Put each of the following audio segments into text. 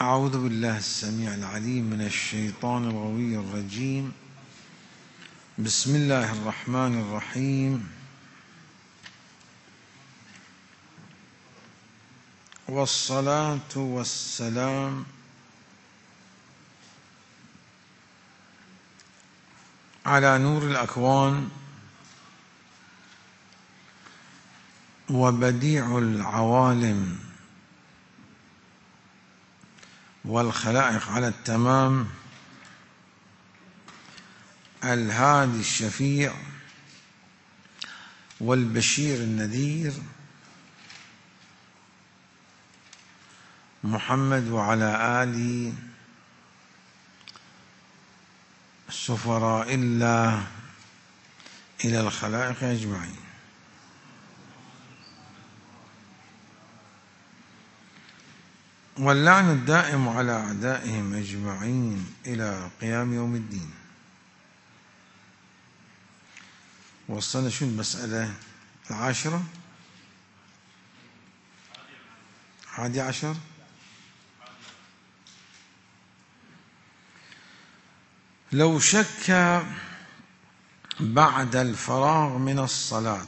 أعوذ بالله السميع العليم من الشيطان الغوي الرجيم. بسم الله الرحمن الرحيم. والصلاة والسلام على نور الأكوان وبديع العوالم والخلائق على التمام، الهادي الشفيع والبشير النذير، محمد وعلى آله سفراء الله إلى الخلائق أجمعين. واللعن الدائم على أعدائهم أجمعين إلى قيام يوم الدين. وصلنا شو المسألة 10 11. لو شك بعد الفراغ من الصلاة،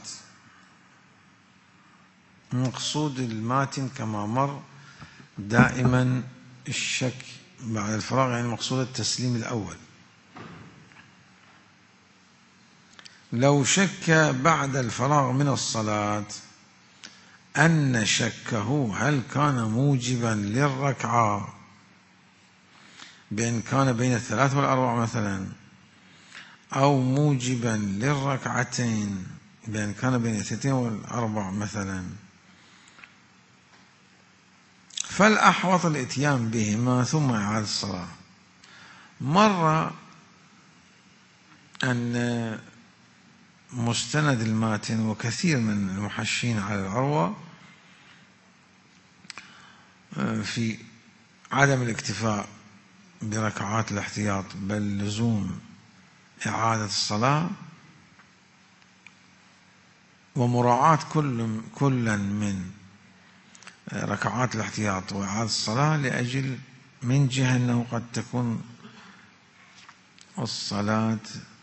مقصود الماتن كما مر دائما الشك بعد الفراغ، يعني مقصود التسليم الأول. لو شك بعد الفراغ من الصلاة أن شكه هل كان موجبا للركعة بأن كان بين 3 و4 مثلا، أو موجبا للركعتين بأن كان بين 2 و4 مثلا، فالأحوط الإتيان بهما ثم إعادة الصلاة. مر أن مستند الماتن وكثير من المحشين على العروة في عدم الاكتفاء بركعات الاحتياط، بل لزوم إعادة الصلاة ومراعاة كل من ركعات الاحتياط وإعادة الصلاة، لأجل من جهة أنه قد تكون الصلاة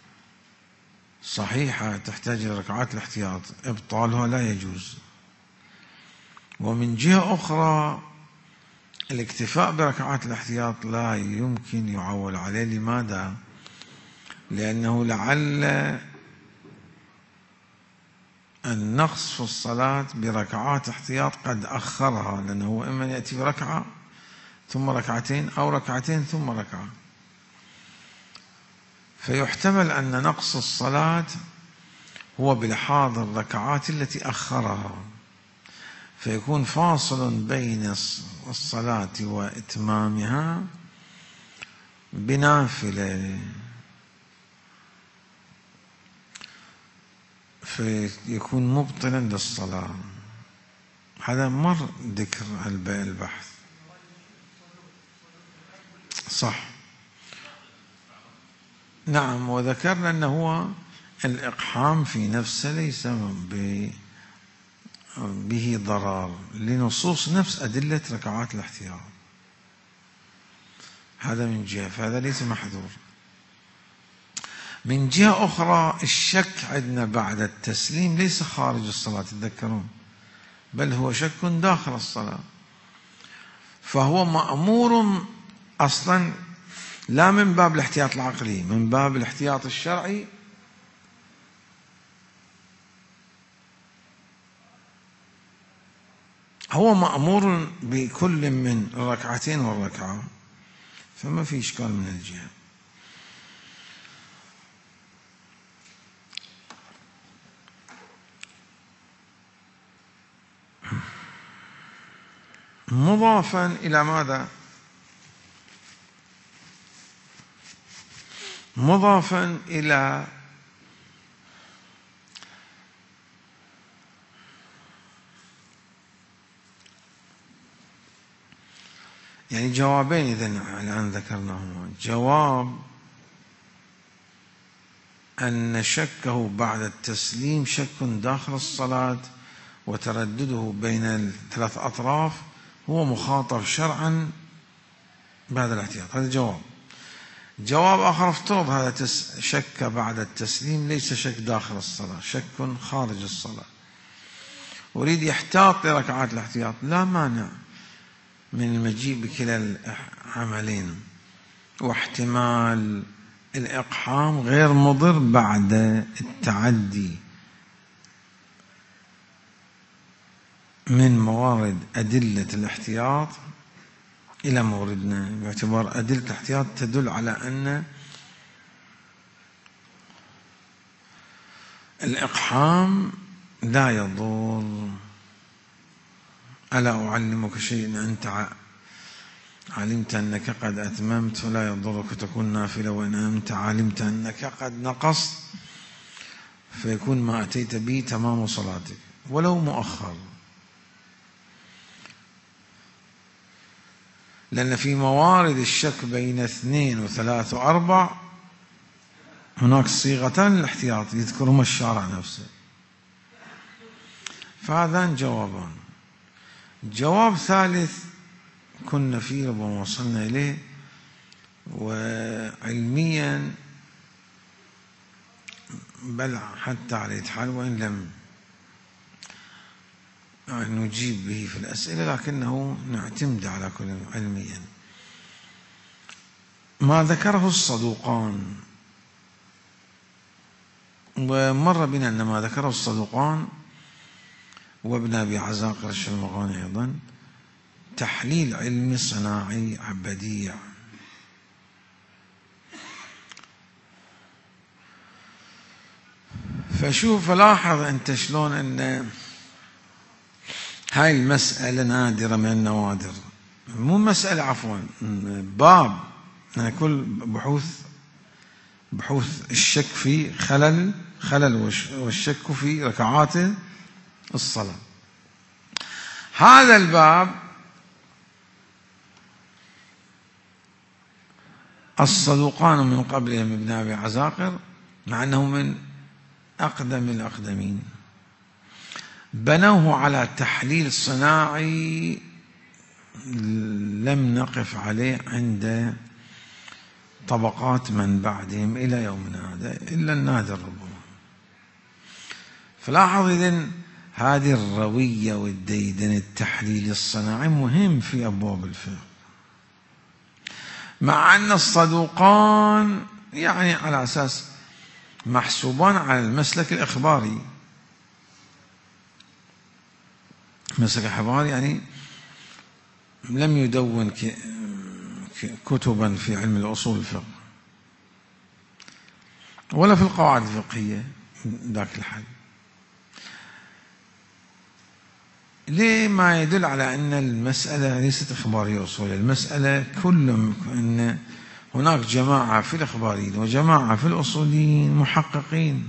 صحيحة تحتاج إلى ركعات الاحتياط، إبطالها لا يجوز. ومن جهة أخرى الاكتفاء بركعات الاحتياط لا يمكن يعول عليه. لماذا؟ لأنه لعل النقص في الصلاة بركعات احتياط قد أخرها، لأنه إما يأتي بركعة ثم ركعتين، أو ركعتين ثم ركعة، فيحتمل أن نقص الصلاة هو بلحاظ الركعات التي أخرها، فيكون فاصل بين الصلاة وإتمامها بنافلة، فيكون مبطلا للصلاة. هذا مر ذكر البحث. صح، نعم. وذكرنا أنه هو الإقحام في نفسه ليس به ضرر لنصوص نفس أدلة ركعات الاحتياط. هذا من جهة، فهذا ليس محذور. من جهة أخرى الشك عندنا بعد التسليم ليس خارج الصلاة، تذكرون، بل هو شك داخل الصلاة، فهو مأمور أصلا لا من باب الاحتياط العقلي، من باب الاحتياط الشرعي. هو مأمور بكل من الركعتين والركعة، فما في إشكال من الجهة. مضافا إلى ماذا؟ مضافا إلى يعني جوابين إذن الآن ذكرناهما. جواب أن شكه بعد التسليم شك داخل الصلاة، وتردده بين الثلاث أطراف هو مخاطب شرعا بعد الاحتياط. هذا جواب. جواب آخر: افترض هذا شك بعد التسليم ليس شك داخل الصلاة، شك خارج الصلاة، أريد يحتاط لركعات الاحتياط، لا مانع من المجيء بكلا العملين، واحتمال الإقحام غير مضر بعد التعدي من موارد أدلة الاحتياط إلى موردنا، باعتبار أدلة الاحتياط تدل على أن الإقحام لا يضر. ألا أعلمك شيء أنت علمت أنك قد أتممت ولا يضرك تكون نافلة، وإن أنت علمت أنك قد نقصت فيكون ما أتيت به تمام صلاتك ولو مؤخر. لأن في موارد الشك بين 2 و3 و4 هناك صيغتان للاحتياط يذكرهما الشارع نفسه. فهذان جوابان. جواب ثالث كنا فيه ربما وصلنا إليه، وعلميا بل حتى على الحال وإن لم نجيب به في الأسئلة لكنه نعتمد على كل علميا. ما ذكره الصدوقان، ومر بنا أن ما ذكره الصدوقان وابن أبي عزاقر الشلمغاني أيضا تحليل علمي صناعي بديع. فشوف لاحظ أنت شلون أن هاي المسألة نادرة من النوادر، مو مسألة عفوا باب. أنا كل بحوث الشك في خلل والشك في ركعات الصلاة. هذا الباب الصدوقان من قبلهم ابن أبي عزاقر، مع أنه من أقدم الأقدمين، بنوه على تحليل صناعي لم نقف عليه عند طبقات من بعدهم إلى يومنا هذا إلا النادر ربما. فلاحظ إذن هذه الروية والديدن التحليل الصناعي مهم في أبواب الفقه، مع أن الصدوقان يعني على أساس محسوبان على المسلك الإخباري. مسلك الإخباري يعني لم يدون كتبا في علم الأصول الفقه ولا في القواعد الفقهية ذاك الحد، ليه؟ ما يدل على أن المسألة ليست إخبارية أصولية. المسألة كلهم أن هناك جماعة في الإخباريين وجماعة في الأصوليين محققين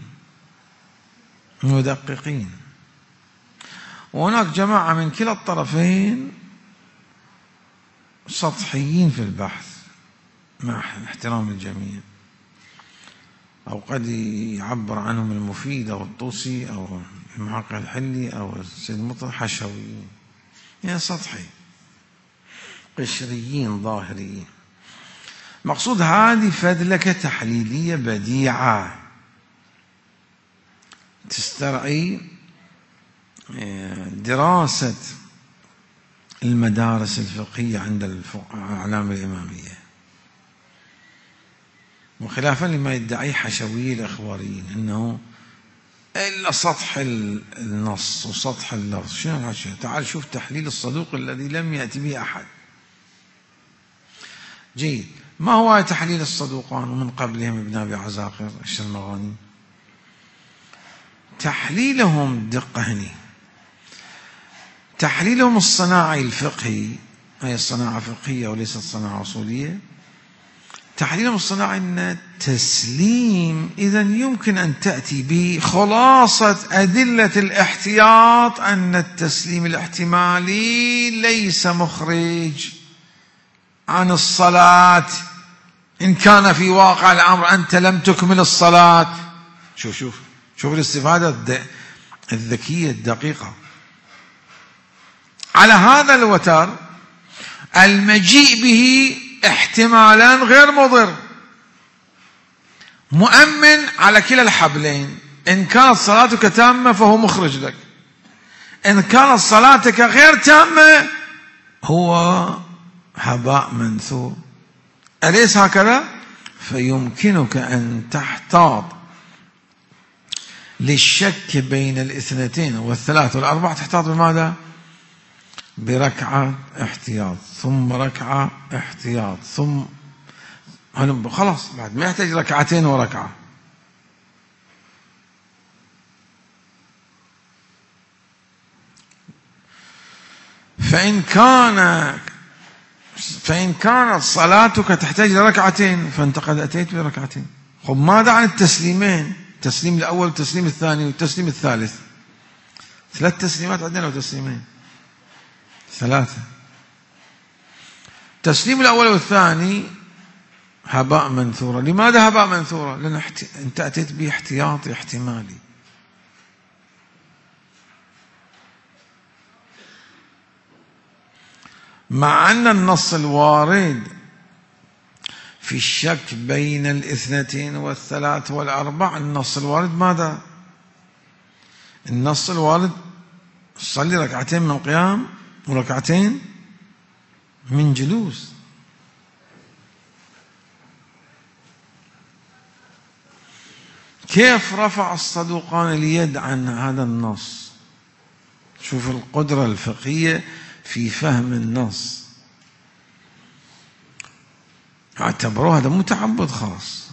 مدققين، وهناك جماعة من كلا الطرفين سطحيين في البحث مع احترام الجميع، أو قد يعبر عنهم المفيد أو الطوسي أو المحقق الحلي أو السيد مطر حشويين، يعني سطحي قشريين ظاهريين. مقصود هذه فذلكة تحليلية بديعة تسترعي دراسة المدارس الفقهية عند الأعلام الإمامية، وخلافا لما يدعيه حشوي الإخباريين أنه إلا سطح النص وسطح اللفظ. شنو هالشيء؟ تعال شوف تحليل الصدوق الذي لم يأتي به أحد. جيد. ما هو تحليل الصدوقان ومن قبلهم ابن أبي عزاقر الشلمغاني؟ تحليلهم دقة هني، تحليلهم الصناعي الفقهي، هي الصناعة فقهية وليست صناعة أصولية. تحليلهم الصناعي أن تسليم إذن يمكن أن تأتي بخلاصة أدلة الاحتياط أن التسليم الاحتمالي ليس مخرج عن الصلاة إن كان في واقع الأمر أنت لم تكمل الصلاة. شوف الاستفادة الذكية الدقيقة. على هذا الوتر المجيء به احتمالا غير مضر، مؤمن على كلا الحبلين. إن كانت صلاتك تامة فهو مخرج لك، إن كانت صلاتك غير تامة هو هباء منثور. أليس هكذا؟ فيمكنك أن تحتاط للشك بين الاثنتين والثلاث والأربع. تحتاط بماذا؟ بركعة احتياط، ثم ركعة احتياط، ثم خلاص بعد ما يحتاج ركعتين وركعة. فإن كانت صلاتك تحتاج لركعتين فأنت قد أتيت بركعتين. خب ماذا عن التسليمين؟ التسليم الأول والتسليم الثاني والتسليم الثالث. 3 تسليمات عندنا وتسليمين 3. التسليم الأول والثاني هباء منثورة. لماذا هباء منثورة؟ لأن أنت أتيت به احتياطي احتمالي. مع أن النص الوارد في الشك بين الاثنتين والثلاث والأربع، النص الوارد ماذا؟ النص الوارد صلي ركعتين من قيام وركعتين من جلوس. كيف رفع الصدوقان اليد عن هذا النص؟ شوف القدرة الفقهية في فهم النص. اعتبروه هذا متعبد خاص.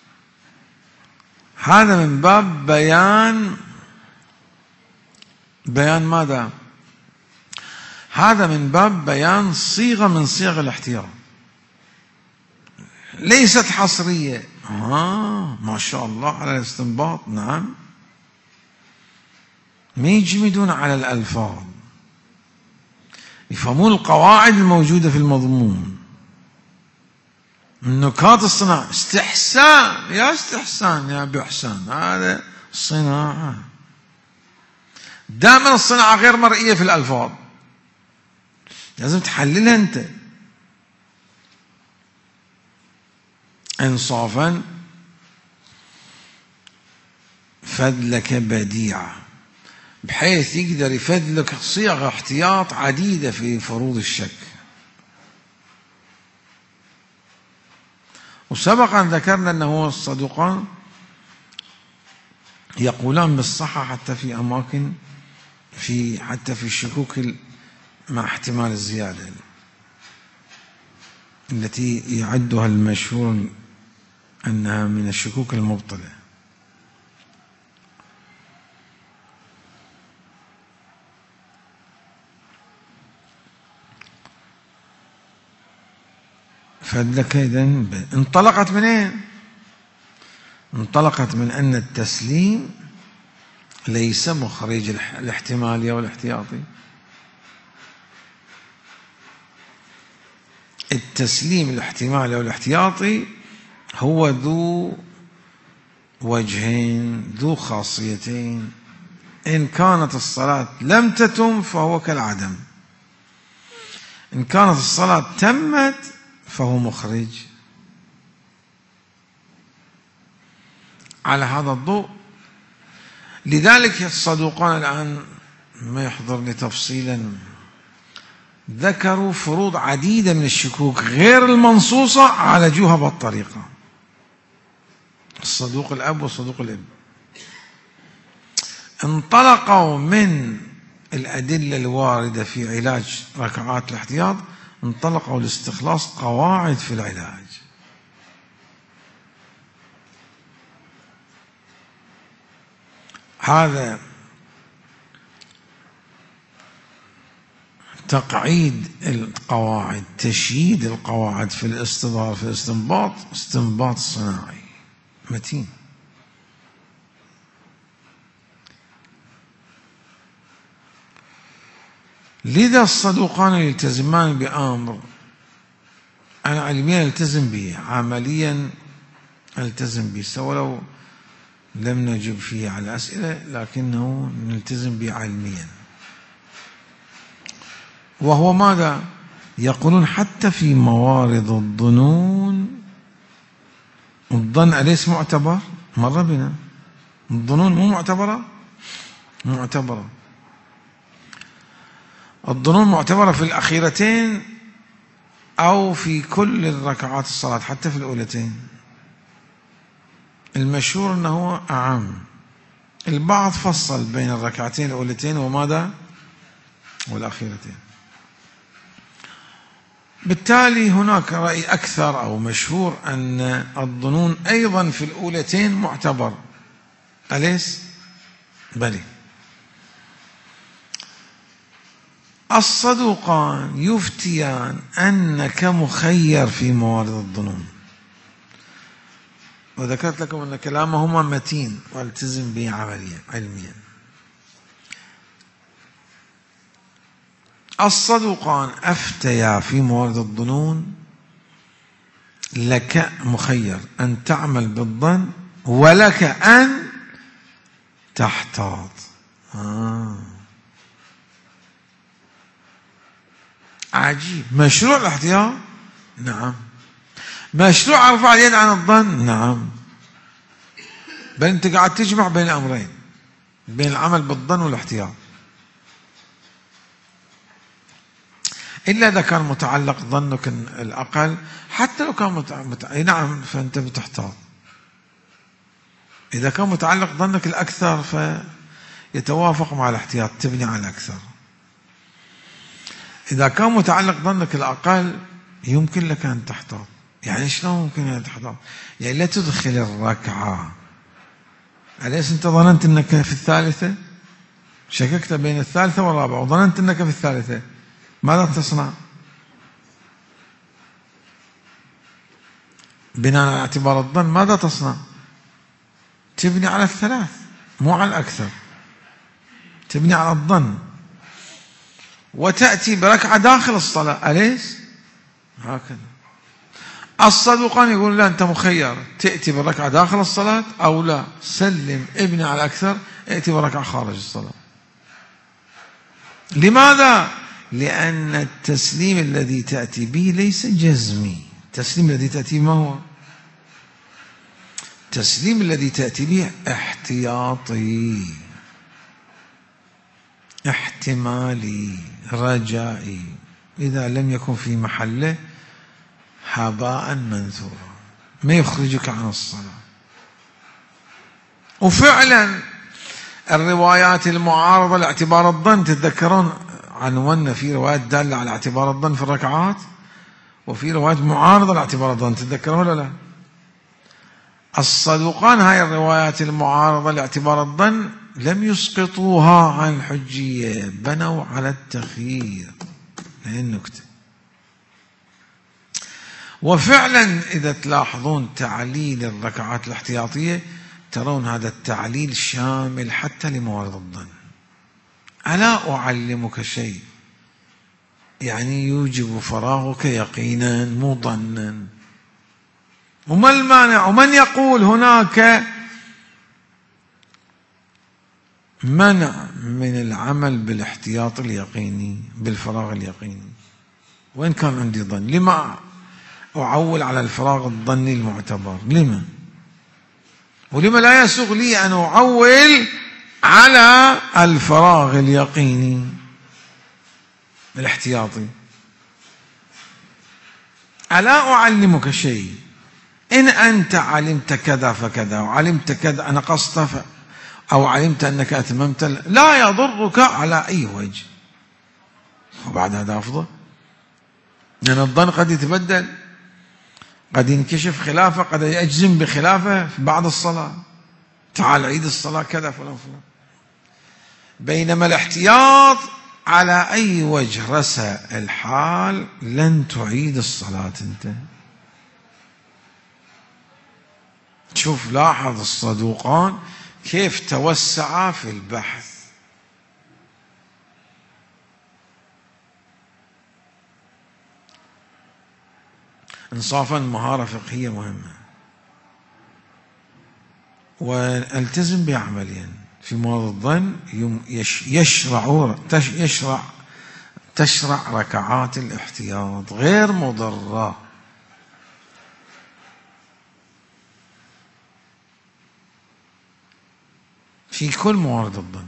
هذا من باب بيان ماذا؟ هذا من باب بيان صيغة من صيغ الاحتياط، ليست حصرية. ما شاء الله على الاستنباط. نعم، ما يجمدون على الألفاظ، يفهمون القواعد الموجودة في المضمون. من نكات الصناعة استحسان، يا استحسان يا بإحسان، هذا صناعة. دائما الصناعة غير مرئية في الألفاظ، لازم تحللها أنت إنصافا. فذلك بديعة بحيث يقدر يفذلك صيغ احتياط عديدة في فروض الشك. وسبق أن ذكرنا أنه الصدوقان يقولان بالصحة حتى في أماكن حتى في الشكوك مع احتمال الزيادة التي يعدها المشهور أنها من الشكوك المبطلة. فذلك إذن انطلقت من اين؟ انطلقت من أن التسليم ليس مخرج الاحتمالي والاحتياطي. التسليم الاحتمالي والاحتياطي هو ذو وجهين، ذو خاصيتين. إن كانت الصلاة لم تتم فهو كالعدم، إن كانت الصلاة تمت فهو مخرج. على هذا الضوء لذلك الصدوقان الآن ما يحضرني تفصيلا ذكروا فروض عديدة من الشكوك غير المنصوصة عالجوها بالطريقة. الصدوق الأب والصدوق الابن انطلقوا من الأدلة الواردة في علاج ركعات الاحتياط، انطلقوا لاستخلاص قواعد في العلاج. هذا تقعيد القواعد، تشييد القواعد في الاستظهار في الاستنباط، استنباط صناعي متين. لذا الصدوقان يلتزمان بأمر أنا علميا التزم به، عمليا التزم به، سواء لو لم نجب فيه على الأسئلة لكنه نلتزم به علميا. وهو ماذا؟ يقولون حتى في موارد الظنون، الظن أليس معتبر؟ مر بنا الظنون مو معتبرة؟ معتبرة. الظنون معتبرة في الأخيرتين أو في كل الركعات الصلاة، حتى في الأولتين. المشهور أنه أعم. البعض فصل بين الركعتين الأولتين وماذا؟ والأخيرتين. بالتالي هناك رأي أكثر أو مشهور أن الظنون أيضا في الأولتين معتبر، أليس؟ بلى. الصدوقان يفتيان أنك مخير في موارد الظنون، وذكرت لكم أن كلامهما متين والتزم به علميا. الصدوقان أفتيا في موارد الظنون لك مخير أن تعمل بالظن ولك أن تحتاط. عجيب. مشروع الاحتياط؟ نعم. مشروع رفع اليد عن الظن؟ نعم. بل أنت قاعد تجمع بين الأمرين، بين العمل بالظن والاحتياط، إلا إذا كان متعلق ظنك الأقل. حتى لو كان نعم فأنت بتحتاط. إذا كان متعلق ظنك الأكثر فيتوافق مع الاحتياط، تبني على الأكثر. إذا كان متعلق ظنك الأقل يمكن لك أن تحتاط. يعني شلون ممكن أن تحتاط؟ يعني لا تدخل الركعة. أليس أنت ظننت أنك في الثالثة؟ شككت بين الثالثة والرابعة وظننت أنك في الثالثة، ماذا تصنع؟ بناء على اعتبار الظن ماذا تصنع؟ تبني على الثلاث مو على الأكثر، تبني على الظن وتأتي بركعة داخل الصلاة، أليس؟ هكذا. الصدوقان يقول لا، أنت مخير، تأتي بالركعة داخل الصلاة أو لا، سلم ابني على الأكثر، ائتي بركعة خارج الصلاة. لماذا؟ لأن التسليم الذي تأتي به ليس جزمي. التسليم الذي تأتي ما هو؟ التسليم الذي تأتي به احتياطي، احتمالي، رجائي. إذا لم يكن في محله هباء منثورا، ما يخرجك عن الصلاة. وفعلا الروايات المعارضة لاعتبار الظن، تتذكرون عنونا في روايات دالة على اعتبار الظن في الركعات، وفي روايات معارضة لاعتبار الظن، تتذكرون ولا لا؟ الصدوقان هاي الروايات المعارضة لاعتبار الظن لم يسقطوها عن الحجية، بنوا على التخيير. هي النكتة. وفعلا إذا تلاحظون تعليل الركعات الاحتياطية ترون هذا التعليل شامل حتى لموارد الظن. ألا أعلمك شيء يعني يوجب فراغك يقينا مو ظنا؟ وما المانع؟ ومن يقول هناك منع من العمل بالاحتياط اليقيني بالفراغ اليقيني؟ وإن كان عندي ظن، لما أعول على الفراغ الظني المعتبر؟ لما؟ ولما لا يسوغ لي أن أعول على الفراغ اليقيني الاحتياطي؟ ألا أعلمك شيء؟ إن أنت علمت كذا فكذا، وعلمت كذا نقصت أو علمت أنك أتممت، لا يضرك على أي وجه. وبعد هذا أفضل، لأن الظن قد يتبدل، قد ينكشف خلافه، قد يجزم بخلافه في بعض الصلاة. تعال عيد الصلاة كذا فلان فلان. بينما الاحتياط على أي وجه رسى الحال لن تعيد الصلاة أنت. شوف، لاحظ الصدوقان كيف توسعا في البحث. انصافا مهارة فقهية مهمة، والتزم بها عمليا. في موارد الظن يشرع تشرع ركعات الاحتياط غير مضرة. في كل موارد الظن.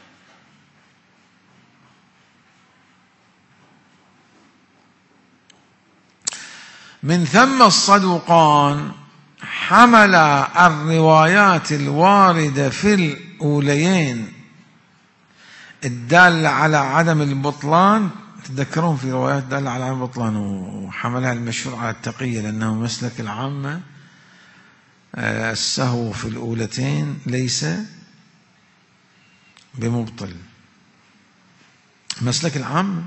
من ثم الصدوقان حمل الروايات الواردة في الأوليين الدالة على عدم البطلان. تذكرون في روايات دالة على عدم البطلان، وحملها المشهور على التقية لأنه مسلك العامة. السهو في الأولتين ليس بمبطل، مسلك العامة.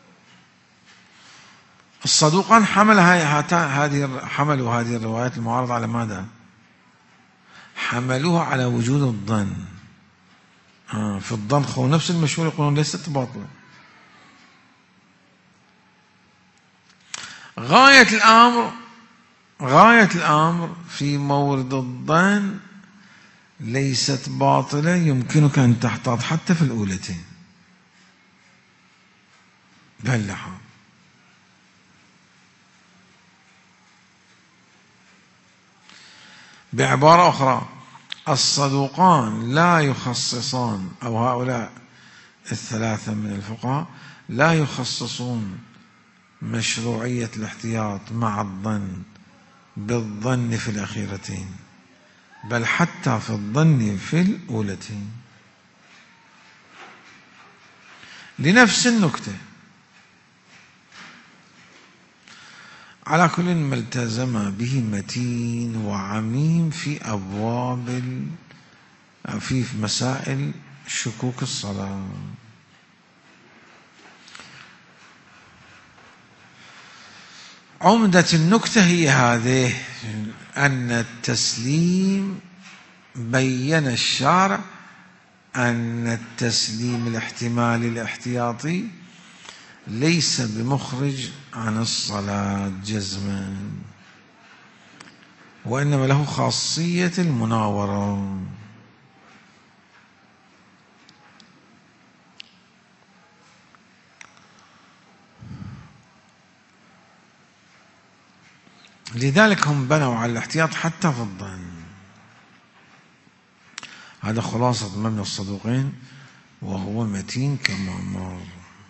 الصدوقان حملوا هذه الروايات المعارضة على ماذا؟ حملوها على وجود الظن. في الظن هو نفس المشهور يقولون ليست باطلة. غاية الأمر في مورد الظن ليست باطلة، يمكنك أن تحتاط حتى في الأولتين بهاللحاظ. بعبارة أخرى، الصدوقان لا يخصصان، أو هؤلاء الثلاثة من الفقهاء لا يخصصون مشروعية الاحتياط مع الظن بالظن في الأخيرتين، بل حتى في الظن في الأولتين لنفس النكتة. على كل ما التزم به متين وعميم في أبواب في مسائل شكوك الصلاة. عمدة النكتة هي هذه، أن التسليم بين الشارع أن التسليم الاحتمالي الاحتياطي ليس بمخرج عن الصلاة جزما، وإنما له خاصية المناورة. لذلك هم بنوا على الاحتياط حتى في الظن. هذا خلاصة مبنى الصدوقين، وهو متين كما مر.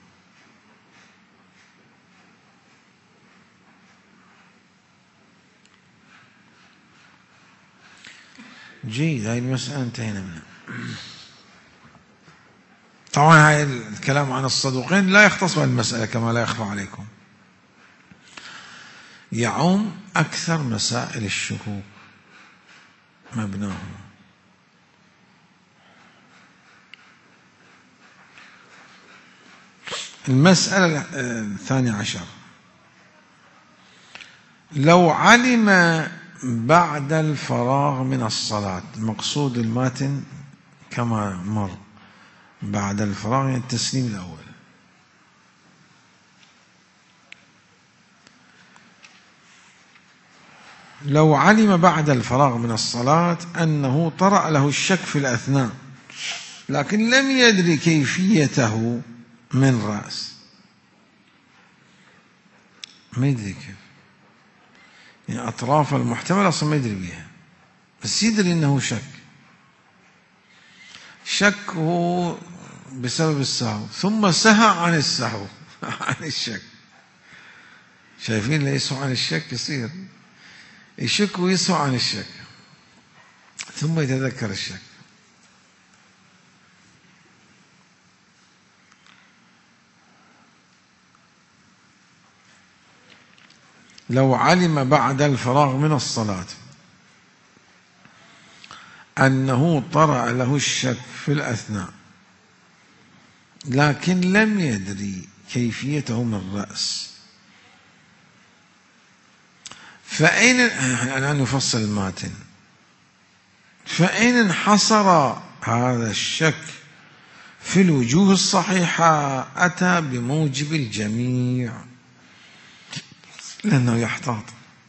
جيد، هاي المسألة انتهينا منها. طبعا هاي الكلام عن الصدوقين لا يختص بالمسألة كما لا يخفى عليكم، يعم أكثر مسائل الشكوك مبناه. المسألة 12، لو علم بعد الفراغ من الصلاة، المقصود الماتن كما مر بعد الفراغ من التسليم الأول، لو علم بعد الفراغ من الصلاة أنه طرأ له الشك في الأثناء لكن لم يدري كيفيته من رأس، ما يدري كيف، يعني أطراف المحتمل أصلا ما يدري بها، بس يدري أنه شكه بسبب السهو، ثم سهى عن السهو عن الشك. شايفين ليسوا عن الشك يصير يشك ويسهو عن الشك، ثم يتذكر الشك. لو علم بعد الفراغ من الصلاة أنه طرأ له الشك في الأثناء لكن لم يدري كيفيته من رأس، فأين الآن نفصل الماتن، فإن انحصر هذا الشك في الوجوه الصحيحة أتى بموجب الجميع لأنه يحتاط،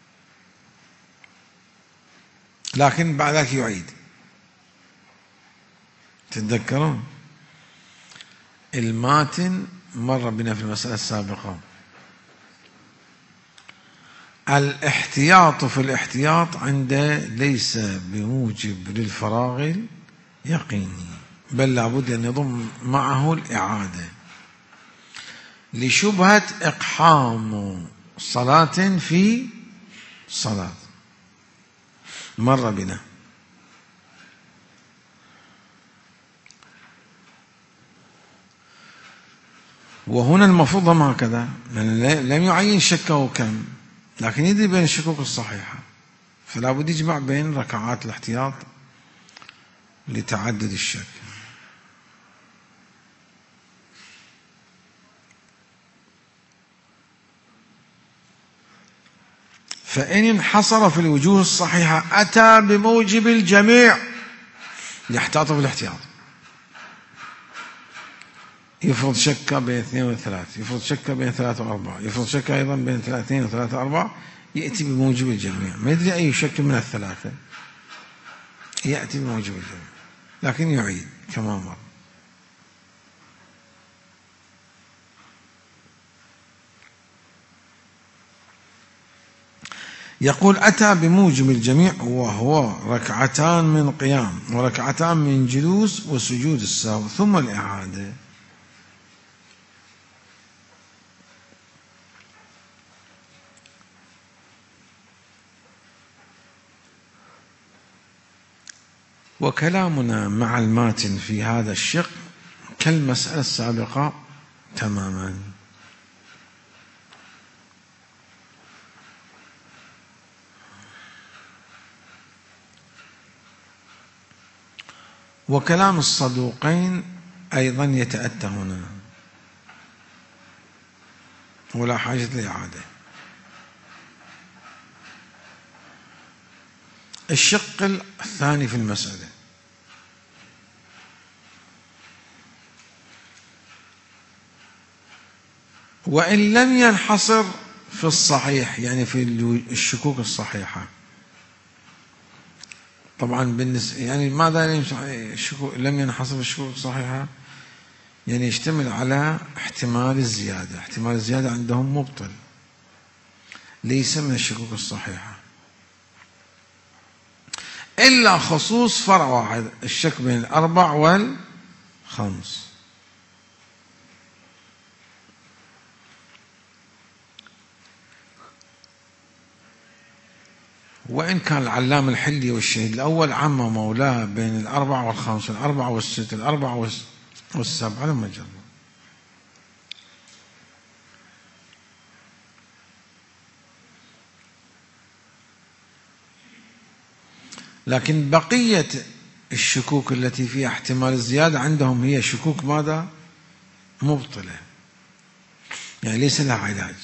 لكن بعد ذلك يعيد. تتذكرون الماتن مر بنا في المسألة السابقة. الاحتياط في الاحتياط عنده ليس بموجب للفراغ اليقيني، بل لابد أن يضم معه الإعادة لشبهة إقحام صلاة في صلاة، مر بنا. وهنا المفروض هكذا، لم يعين شكه كم، لكن يدري بين الشكوك الصحيحة، فلا بد يجمع بين ركعات الاحتياط لتعدد الشك. فإن انحصر في الوجوه الصحيحة أتى بموجب الجميع يحتاط في الاحتياط. يفرض شك بين 2 و3، يفرض شك بين 3 و4، يفرض شك أيضا بين 2 و3 و4، يأتي بموجب الجميع. ما يدري أي شك من الثلاثة، يأتي بموجب الجميع، لكن يعيد كما مر. يقول أتى بموجب الجميع وهو ركعتان من قيام وركعتان من جلوس وسجود السهو ثم الإعادة. وكلامنا مع الماتن في هذا الشق كالمسألة السابقة تماما. وكلام الصدوقين أيضا يتأتى هنا ولا حاجة لإعادة. الشق الثاني في المسألة، وإن لم ينحصر في الصحيح، يعني في الشكوك الصحيحة. طبعا بالنسبة يعني ماذا لم ينحصر في الشكوك الصحيحة؟ يعني يشتمل على احتمال الزيادة. احتمال الزيادة عندهم مبطل، ليس من الشكوك الصحيحة، إلا خصوص فرع واحد، الشك بين 4 و5. وإن كان العلام الحلي والشهيد الأول عم مولاه بين 4 و5، 4 و6، 4 و7 لما جرب. لكن بقية الشكوك التي فيها احتمال الزيادة عندهم هي شكوك ماذا؟ مبطلة، يعني ليس لها علاج.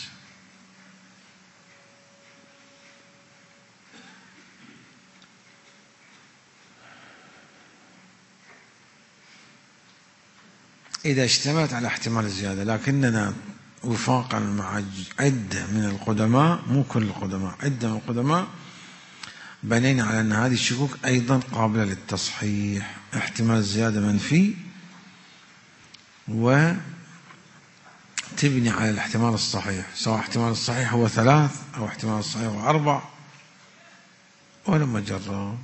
إذا اشتملت على احتمال الزيادة، لكننا وفاقا مع عدة من القدماء، مو كل القدماء، عدة من القدماء، بنينا على أن هذه الشكوك أيضا قابلة للتصحيح. احتمال الزيادة منفي، وتبني على الاحتمال الصحيح، سواء احتمال الصحيح هو 3 أو احتمال الصحيح هو 4. ولما جرب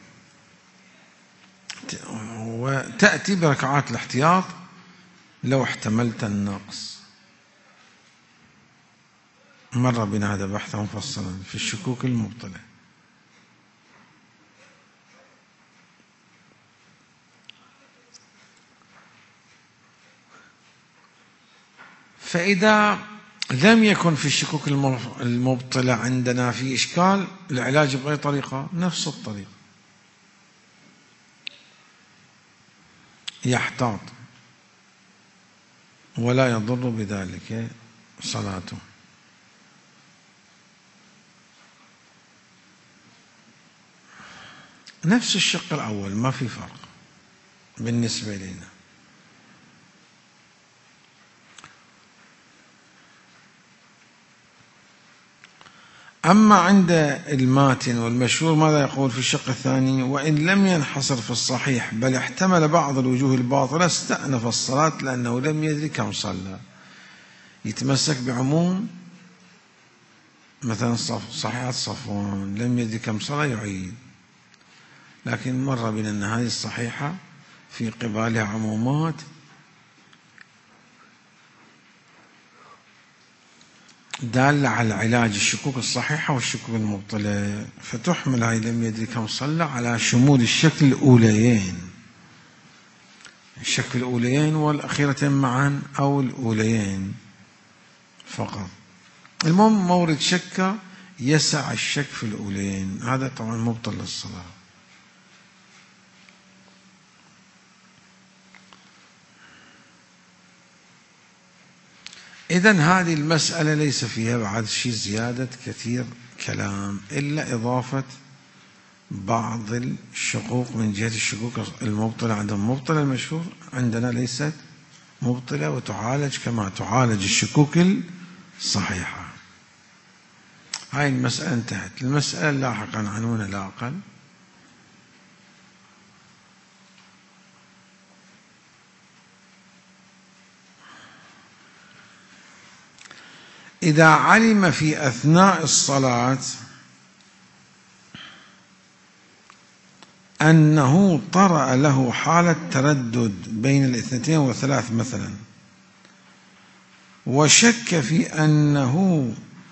وتأتي بركعات الاحتياط لو احتملت النقص. مر بنا هذا بحثا مفصلا في الشكوك المبطلة. فإذا لم يكن في الشكوك المبطلة عندنا في إشكال، العلاج بأي طريقة؟ نفس الطريقة، يحتاط ولا يضر بذلك صلاته. نفس الشق الأول، ما في فرق بالنسبة لنا. أما عند الماتن والمشهور ماذا يقول في الشق الثاني؟ وإن لم ينحصر في الصحيح بل احتمل بعض الوجوه الباطلة استأنف الصلاة لأنه لم يدري كم صلى. يتمسك بعموم مثلا صحيحة صفوان لم يدري كم صلاة يعيد، لكن مر بنا أن هذه الصحيحة في قبالها عمومات دالة على علاج الشكوك الصحيحة والشكوك المبطلة، فتحمل هاي لم يدري كم صلى على شمول الشك الأوليين، الشك الأوليين والأخيرتين معا أو الأوليين فقط. المهم مورد شك يسع الشك في الأوليين، هذا طبعا مبطل للصلاة. إذن هذه المسألة ليس فيها بعد شيء زيادة كثير كلام إلا إضافة بعض الشقوق من جهة الشكوك المبطلة. عندهم مبطلة المشهور، عندنا ليست مبطلة وتعالج كما تعالج الشكوك الصحيحة. هاي المسألة انتهت. المسألة لاحقا عنوان لا أقل. إذا علم في أثناء الصلاة أنه طرأ له حالة تردد بين الاثنتين والثلاث مثلا، وشك في أنه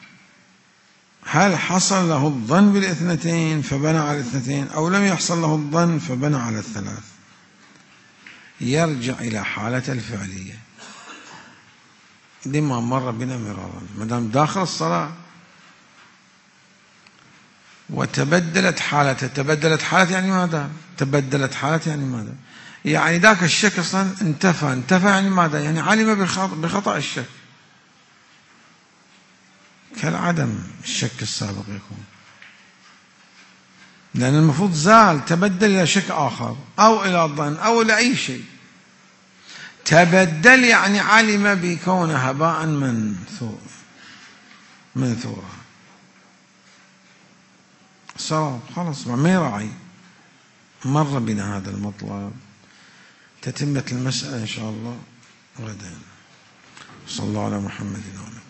هل حصل له الظن بالاثنتين فبنى على الاثنتين أو لم يحصل له الظن فبنى على الثلاث، يرجع إلى حالة الفعلية. لما مر بنا مرارا، ما دام داخل الصلاة وتبدلت حالته. تبدلت حالته يعني ماذا؟ تبدلت حالته يعني ماذا؟ يعني ذاك الشك اصلا انتفى يعني ماذا؟ يعني علم بخطأ الشك، كالعدم الشك السابق يكون، لأن المفروض زال تبدل إلى شك آخر أو إلى ظن أو إلى أي شيء. تبدل يعني علم بكونه هباء منثورا. صار خلاص ما يراعي. مر بنا هذا المطلب. تتمة المسألة إن شاء الله غدا. صلى الله على محمد وعلى